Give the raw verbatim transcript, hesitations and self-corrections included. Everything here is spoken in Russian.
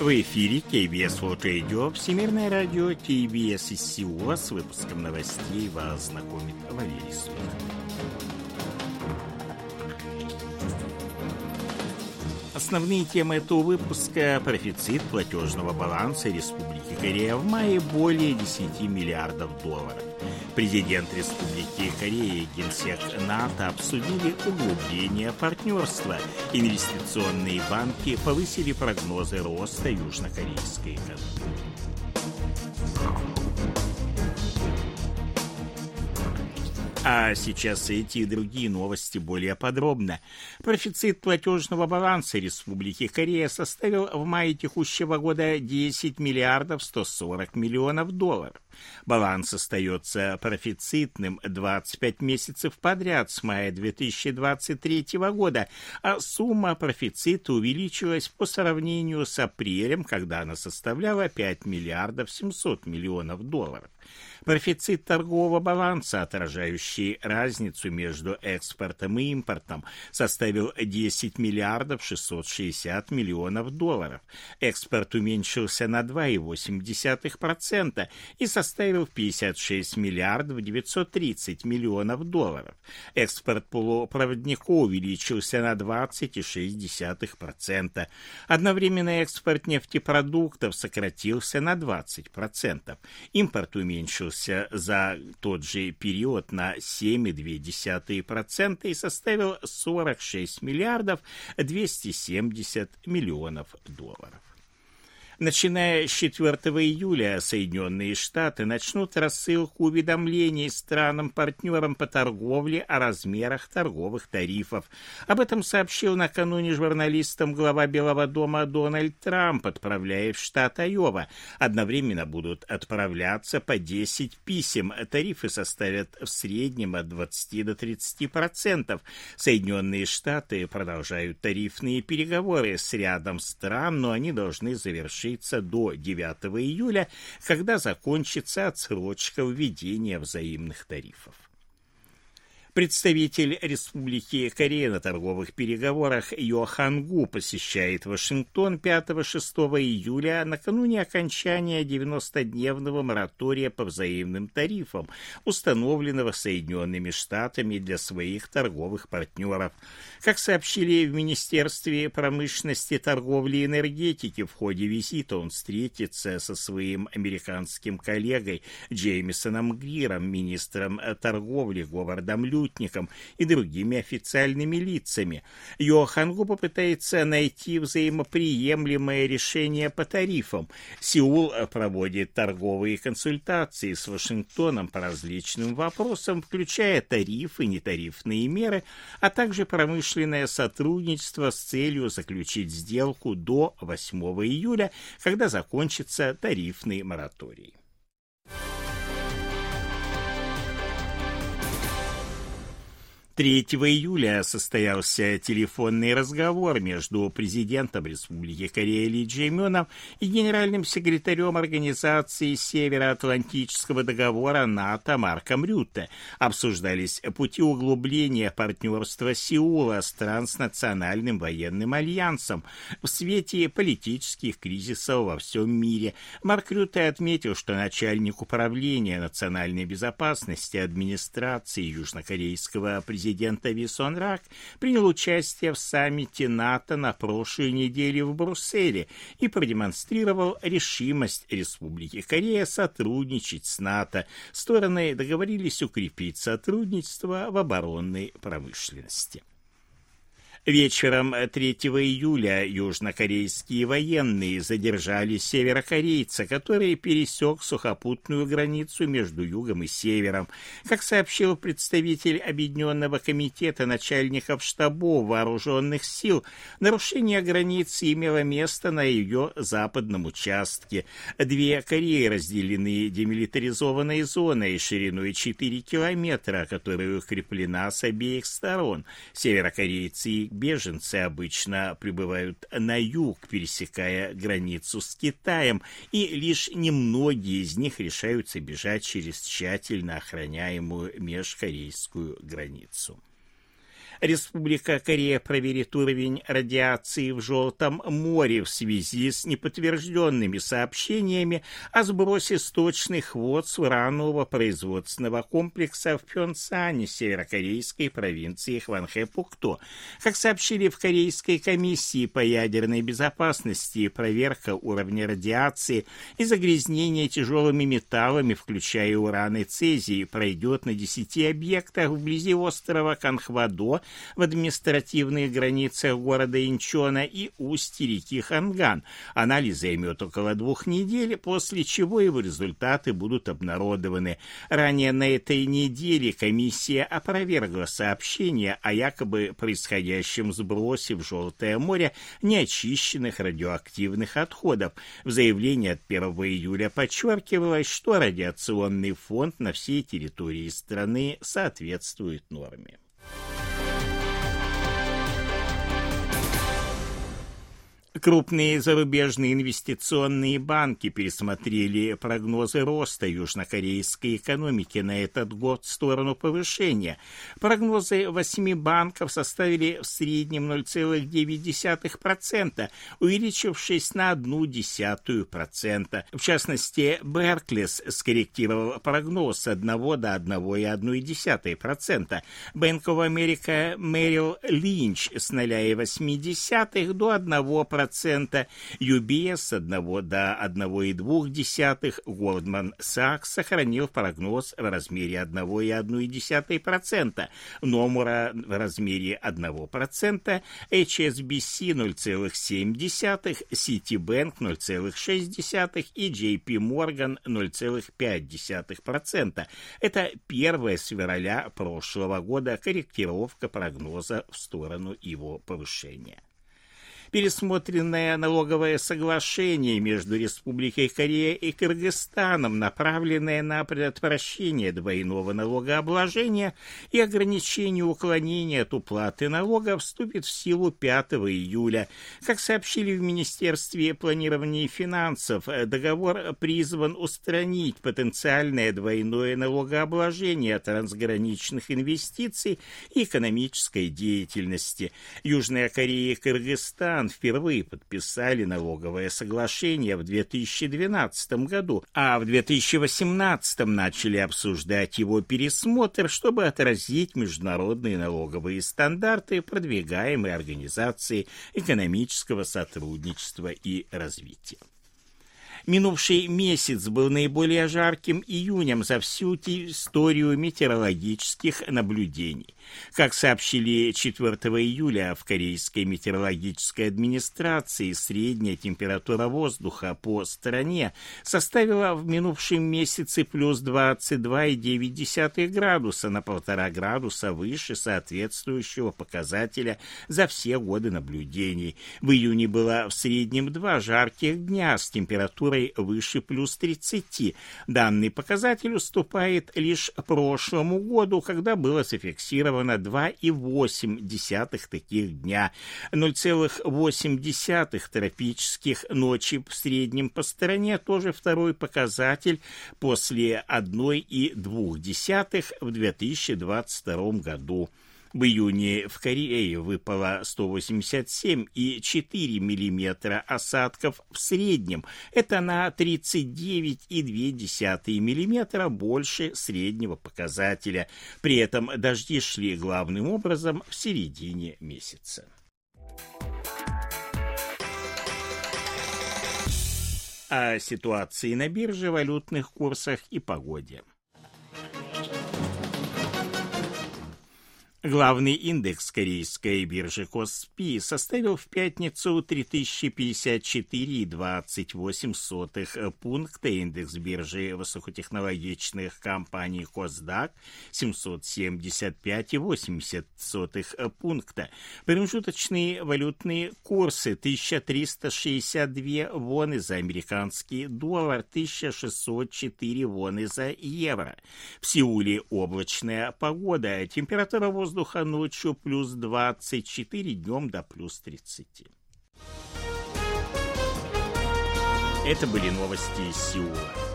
В эфире кей би эс World Radio, Всемирное радио кей би эс из Сеула. С выпуском новостей вас знакомит Валерий Сурин. Основные темы этого выпуска: профицит платежного баланса Республики Корея в мае более десяти миллиардов долларов. Президент Республики Корея и генсек НАТО обсудили углубление партнерства. Инвестиционные банки повысили прогнозы роста южнокорейской экономики. А сейчас эти и другие новости более подробно. Профицит платежного баланса Республики Корея составил в мае текущего года десять миллиардов сто сорок миллионов долларов. Баланс остается профицитным двадцать пять месяцев подряд с мая две тысячи двадцать третьего года, а сумма профицита увеличилась по сравнению с апрелем, когда она составляла пять миллиардов семьсот миллионов долларов. Профицит торгового баланса, отражающий разницу между экспортом и импортом, составил десять миллиардов шестьсот шестьдесят миллионов долларов. Экспорт уменьшился на два целых восемь десятых процента и составил пятьдесят шесть миллиардов девятьсот тридцать миллионов долларов. Экспорт полупроводников увеличился на двадцать целых шесть десятых процента. Одновременно экспорт нефтепродуктов сократился на двадцать процентов. Импорт уменьшился за тот же период на семь целых две десятых процента и составил сорок шесть миллиардов двести семьдесят миллионов долларов. Начиная с четвёртого июля Соединенные Штаты начнут рассылку уведомлений странам-партнерам по торговле о размерах торговых тарифов. Об этом сообщил накануне журналистам глава Белого дома Дональд Трамп, отправляя в штат Айова. Одновременно будут отправляться по десять писем. Тарифы составят в среднем от двадцати до тридцати процентов. Соединенные Штаты продолжают тарифные переговоры с рядом стран, но они должны завершить до девятого июля, когда закончится отсрочка введения взаимных тарифов. Представитель Республики Корея на торговых переговорах Йо Хан Гу посещает Вашингтон пятого-шестого июля накануне окончания девяностодневного моратория по взаимным тарифам, установленного Соединенными Штатами для своих торговых партнеров. Как сообщили в Министерстве промышленности, торговли и энергетики, в ходе визита он встретится со своим американским коллегой Джеймисоном Гриром, министром торговли Говардом Лютником и другими официальными лицами. Йо Хан Гу попытается найти взаимоприемлемое решение по тарифам. Сеул проводит торговые консультации с Вашингтоном по различным вопросам, включая тарифы, нетарифные меры, а также промышленное сотрудничество с целью заключить сделку до восьмого июля, когда закончится тарифный мораторий. третьего июля состоялся телефонный разговор между президентом Республики Корея Ли Чжэ-мёном и генеральным секретарем Организации Североатлантического договора НАТО Марком Рютте. Обсуждались пути углубления партнерства Сеула с транснациональным военным альянсом в свете политических кризисов во всем мире. Марк Рютте отметил, что начальник управления национальной безопасности администрации южнокорейского президента Президента Ви Сон Рак принял участие в саммите НАТО на прошлой неделе в Брюсселе и продемонстрировал решимость Республики Корея сотрудничать с НАТО. Стороны договорились укрепить сотрудничество в оборонной промышленности. Вечером третьего июля южнокорейские военные задержали северокорейца, который пересек сухопутную границу между югом и севером. Как сообщил представитель Объединенного комитета начальников штабов вооруженных сил, нарушение границы имело место на ее западном участке. Две Кореи разделены демилитаризованной зоной шириной четыре километра, которая укреплена с обеих сторон. Северокорейцы и беженцы обычно прибывают на юг, пересекая границу с Китаем, и лишь немногие из них решаются бежать через тщательно охраняемую межкорейскую границу. Республика Корея проверит уровень радиации в Желтом море в связи с неподтвержденными сообщениями о сбросе сточных вод с уранового производственного комплекса в Пхёнсане, северокорейской провинции Хванхэ-Пукто. Как сообщили в Корейской комиссии по ядерной безопасности, проверка уровня радиации и загрязнения тяжелыми металлами, включая уран и цезий, пройдет на десяти объектах вблизи острова Канхвадо, в административных границах города Инчона и устье реки Ханган. Анализ займет около двух недель, после чего его результаты будут обнародованы. Ранее на этой неделе комиссия опровергла сообщение о якобы происходящем сбросе в Желтое море неочищенных радиоактивных отходов. В заявлении от первого июля подчеркивалось, что радиационный фонд на всей территории страны соответствует норме. Крупные зарубежные инвестиционные банки пересмотрели прогнозы роста южнокорейской экономики на этот год в сторону повышения. Прогнозы восьми банков составили в среднем ноль целых девять десятых процента, увеличившись на одну десятую процента. В частности, Берклис скорректировал прогноз с одного до одного целых одной десятой процента, Bank of America Merrill Lynch с ноль целых восемь десятых до одного процента, ю би эс с одного до одного целых двух десятых, Goldman Sachs сохранил прогноз в размере одного целых одной десятой процента, Nomura в размере одного процента, эйч эс би си ноль целых семь десятых, Citibank ноль целых шесть десятых и джей пи Morgan ноль целых пять десятых процента. Это первая с февраля прошлого года корректировка прогноза в сторону его повышения. Пересмотренное налоговое соглашение между Республикой Корея и Кыргызстаном, направленное на предотвращение двойного налогообложения и ограничение уклонения от уплаты налога, вступит в силу пятого июля. Как сообщили в Министерстве планирования и финансов, договор призван устранить потенциальное двойное налогообложение трансграничных инвестиций и экономической деятельности. Южная Корея и Кыргызстан впервые подписали налоговое соглашение в две тысячи двенадцатом году, а в две тысячи восемнадцатом начали обсуждать его пересмотр, чтобы отразить международные налоговые стандарты, продвигаемые Организацией экономического сотрудничества и развития. Минувший месяц был наиболее жарким июнем за всю историю метеорологических наблюдений. Как сообщили четвёртого июля в Корейской метеорологической администрации, средняя температура воздуха по стране составила в минувшем месяце плюс двадцать два целых девять десятых градуса, на полтора градуса выше соответствующего показателя за все годы наблюдений. В июне было в среднем два жарких дня с температурой выше плюс тридцати. Данный показатель уступает лишь прошлому году, когда было зафиксировано два целых восемь десятых таких дня. ноль целых восемь десятых тропических ночи в среднем по стране, тоже второй показатель после одной целых двух десятых в две тысячи двадцать втором году. В июне в Корее выпало сто восемьдесят семь целых четыре миллиметра осадков в среднем. Это на тридцать девять целых две десятых миллиметра больше среднего показателя. При этом дожди шли главным образом в середине месяца. О ситуации на бирже, валютных курсах и погоде. Главный индекс корейской биржи Коспи составил в пятницу три тысячи пятьдесят четыре целых двадцать восемь сотых пункта, индекс биржи высокотехнологичных компаний Косдак семьсот семьдесят пять целых восемьдесят сотых пункта. Промежуточные валютные курсы: тысяча триста шестьдесят две воны за американский доллар, тысяча шестьсот четыре воны за евро. В Сеуле облачная погода, температура воздуха Воздуха ночью плюс двадцать четыре, днем до плюс тридцать. Это были новости из Сеула.